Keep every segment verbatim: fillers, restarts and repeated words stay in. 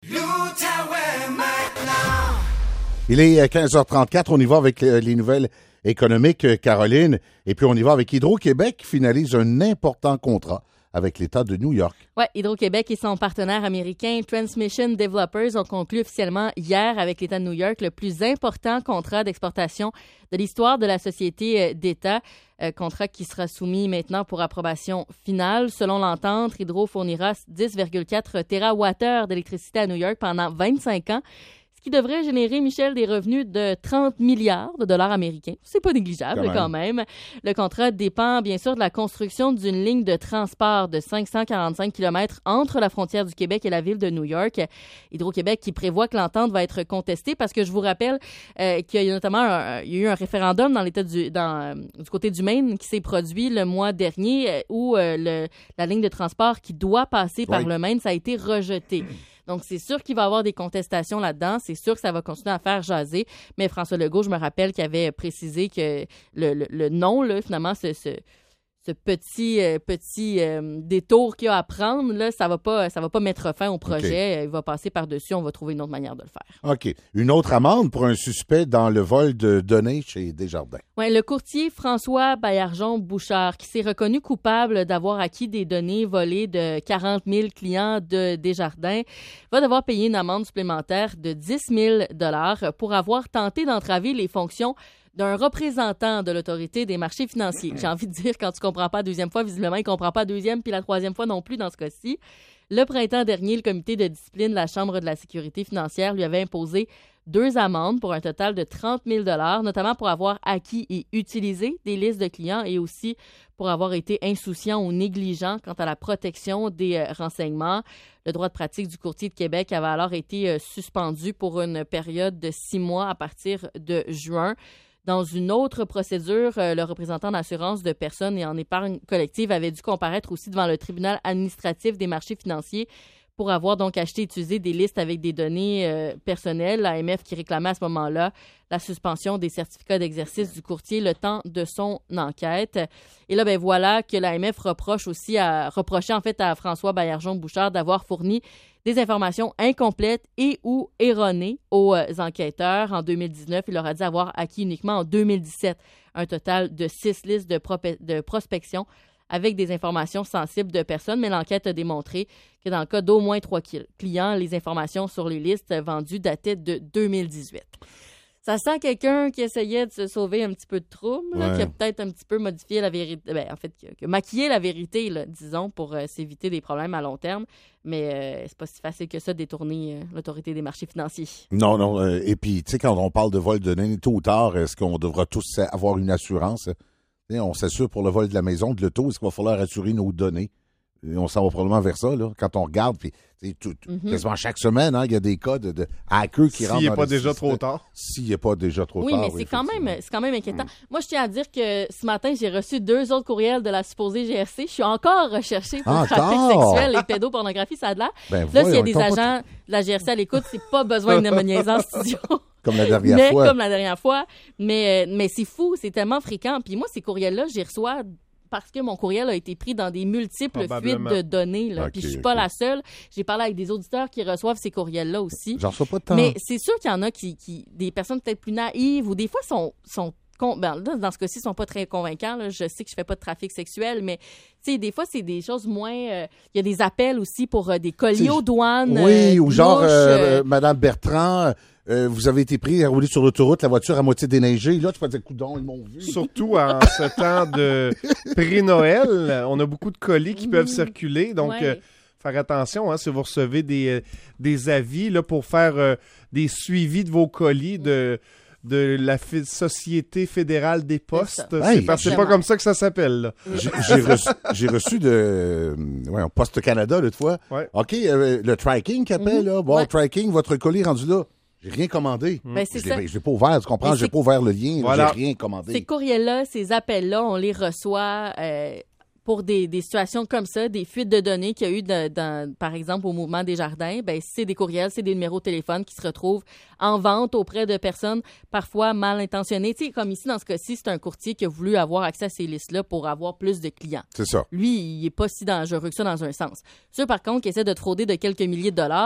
Il est quinze heures trente-quatre, on y va avec les nouvelles économiques, Caroline, et puis on y va avec Hydro-Québec qui finalise un important contrat avec l'État de New York. Oui, Hydro-Québec et son partenaire américain Transmission Developers ont conclu officiellement hier avec l'État de New York le plus important contrat d'exportation de l'histoire de la société d'État. Euh, contrat qui sera soumis maintenant pour approbation finale. Selon l'entente, Hydro fournira dix virgule quatre térawattheures d'électricité à New York pendant vingt-cinq ans. Ce qui devrait générer, Michel, des revenus de trente milliards de dollars américains. C'est pas négligeable quand même. quand même. Le contrat dépend bien sûr de la construction d'une ligne de transport de cinq cent quarante-cinq kilomètres entre la frontière du Québec et la ville de New York. Hydro-Québec qui prévoit que l'entente va être contestée parce que je vous rappelle euh, qu'il y a notamment un, il y a eu un référendum dans l'État du, dans, euh, du côté du Maine qui s'est produit le mois dernier euh, où euh, le, la ligne de transport qui doit passer oui. par le Maine, ça a été rejeté. Donc, c'est sûr qu'il va y avoir des contestations là-dedans. C'est sûr que ça va continuer à faire jaser. Mais François Legault, je me rappelle qu'il avait précisé que le, le, le nom, là, finalement, ce, ce, ce petit, euh, petit euh, détour qu'il y a à prendre, là, ça va pas, ça va pas mettre fin au projet. Okay. Il va passer par-dessus. On va trouver une autre manière de le faire. OK. Une autre amende pour un suspect dans le vol de données chez Desjardins. Oui, le courtier François Baillargeon-Bouchard, qui s'est reconnu coupable d'avoir acquis des données volées de quarante mille clients de Desjardins, va devoir payer une amende supplémentaire de dix mille dollars pour avoir tenté d'entraver les fonctions d'un représentant de l'Autorité des marchés financiers. J'ai envie de dire, quand tu comprends pas la deuxième fois, visiblement, il comprend pas la deuxième, puis la troisième fois non plus dans ce cas-ci. Le printemps dernier, le comité de discipline de la Chambre de la sécurité financière lui avait imposé deux amendes pour un total de trente mille dollars, notamment pour avoir acquis et utilisé des listes de clients et aussi pour avoir été insouciant ou négligent quant à la protection des euh, renseignements. Le droit de pratique du courtier de Québec avait alors été euh, suspendu pour une période de six mois à partir de juin. Dans une autre procédure, euh, le représentant d'assurance de personnes et en épargne collective avait dû comparaître aussi devant le tribunal administratif des marchés financiers pour avoir donc acheté et utilisé des listes avec des données euh, personnelles. L'A M F qui réclamait à ce moment-là la suspension des certificats d'exercice du courtier le temps de son enquête. Et là, ben voilà que l'A M F reproche aussi à, reprochait en fait à François Baillargeon-Bouchard d'avoir fourni des informations incomplètes et ou erronées aux euh, enquêteurs. En deux mille dix-neuf, il leur a dit avoir acquis uniquement en deux mille dix-sept un total de six listes de, pro- de prospection avec des informations sensibles de personnes, mais l'enquête a démontré que dans le cas d'au moins trois clients, les informations sur les listes vendues dataient de deux mille dix-huit. Ça sent quelqu'un qui essayait de se sauver un petit peu de trouble, là, ouais. qui a peut-être un petit peu modifié la vérité, ben, en fait, qui a, qui a maquillé la vérité, là, disons, pour euh, s'éviter des problèmes à long terme. Mais euh, c'est pas si facile que ça de détourner euh, l'Autorité des marchés financiers. Non, non. Euh, et puis, tu sais, quand on parle de vol de données, tôt ou tard, est-ce qu'on devra tous avoir une assurance? On s'assure pour le vol de la maison, de l'auto, est-ce qu'il va falloir assurer nos données? Et on s'en va probablement vers ça, là, quand on regarde. Puis, tout, mm-hmm. quasiment chaque semaine, hein, il y a des cas de, de hackers qui S'il rentrent dans dans pas déjà trop tard. S'il n'est pas déjà trop oui, tard. Mais oui, mais c'est quand même, c'est quand même inquiétant. Mm. Moi, je tiens à dire que ce matin, j'ai reçu deux autres courriels de la supposée G R C. Je suis encore recherchée pour le trafic sexuel et pédopornographie, ça a de l'air. Ben, là, s'il y a des agents de la G R C à l'écoute, c'est pas besoin de me niaiser en studio. Comme la dernière mais, fois. Comme la dernière fois. Mais, mais c'est fou, c'est tellement fréquent. Puis moi, ces courriels-là, j'y reçois parce que mon courriel a été pris dans des multiples fuites de données. Là. Okay, puis je suis okay. pas la seule. J'ai parlé avec des auditeurs qui reçoivent ces courriels-là aussi. J'en reçois pas tant. Mais c'est sûr qu'il y en a qui, qui des personnes peut-être plus naïves ou des fois sont, sont ben, dans ce cas-ci, ils sont pas très convaincants. Là. Je sais que je fais pas de trafic sexuel, mais tu sais, des fois, c'est des choses moins... Il euh, y a des appels aussi pour euh, des colis aux douanes. Oui, euh, ou genre, louches, euh, euh, Madame Bertrand... Euh, vous avez été pris à rouler sur l'autoroute, la voiture à moitié déneigée. Là, tu peux dire, coudon, ils m'ont vu. Surtout en ce temps de pré-Noël, on a beaucoup de colis qui mmh. peuvent circuler. Donc, ouais. euh, faire attention hein, si vous recevez des, euh, des avis là, pour faire euh, des suivis de vos colis de, de la f- Société fédérale des postes. C'est, hey, c'est, parce que c'est pas comme ça que ça s'appelle. Là. J'ai, j'ai, reçu, j'ai reçu de euh, ouais, Poste Canada l'autre fois. Ouais. OK, euh, le tracking qui appelle, mmh. là. Bon, ouais. tracking, votre colis rendu là. J'ai rien commandé. Ben, c'est je l'ai, je l'ai pas ouvert, tu comprends? J'ai pas ouvert le lien, voilà. J'ai rien commandé. Ces courriels-là, ces appels-là, on les reçoit euh, pour des, des situations comme ça, des fuites de données qu'il y a eu, de, dans, par exemple, au Mouvement Desjardins. Ben, c'est des courriels, c'est des numéros de téléphone qui se retrouvent en vente auprès de personnes parfois mal intentionnées. Tu sais, comme ici, dans ce cas-ci, c'est un courtier qui a voulu avoir accès à ces listes-là pour avoir plus de clients. C'est ça. Lui, il est pas si dangereux que ça dans un sens. Ceux, par contre, qui essaient de te frauder de quelques milliers de dollars,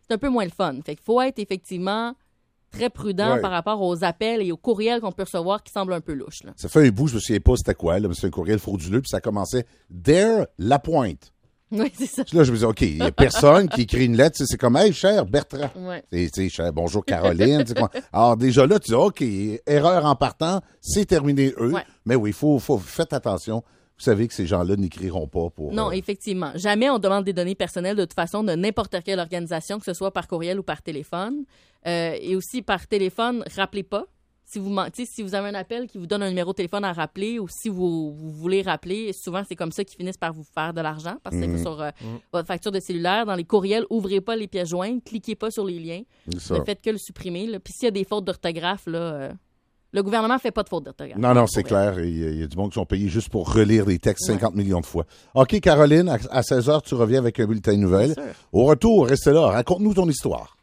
c'est un peu moins le fun. Fait qu'il faut être effectivement très prudent ouais. par rapport aux appels et aux courriels qu'on peut recevoir qui semblent un peu louches. Là. Ça fait un bout, je me souviens pas c'était quoi, là, mais c'est un courriel frauduleux, puis ça commençait « Dare Lapointe ». Oui, c'est ça. Là, je me disais, OK, il n'y a personne qui écrit une lettre. C'est comme, hey, cher Bertrand. Ouais. Tu sais, cher, bonjour Caroline. Alors, déjà là, tu dis, OK, erreur en partant, c'est terminé eux. Ouais. Mais oui, il faut, faut, faites attention. Vous savez que ces gens-là n'écriront pas pour. Non, euh... effectivement. Jamais on demande des données personnelles de toute façon de n'importe quelle organisation, que ce soit par courriel ou par téléphone. Euh, et aussi par téléphone, rappelez pas. Si vous, si vous avez un appel qui vous donne un numéro de téléphone à rappeler ou si vous, vous voulez rappeler, souvent c'est comme ça qu'ils finissent par vous faire de l'argent parce que mmh. c'est sur euh, mmh. votre facture de cellulaire. Dans les courriels, ouvrez pas les pièces jointes, cliquez pas sur les liens. Ne faites que le supprimer. Là. Puis s'il y a des fautes d'orthographe, là, euh, le gouvernement ne fait pas de fautes d'orthographe. Non, non, c'est clair. Il y, a, il y a du monde qui sont payés juste pour relire les textes cinquante ouais. millions de fois. OK, Caroline, à, à seize heures, tu reviens avec un bulletin de nouvelles. Au retour, restez là. Raconte-nous ton histoire.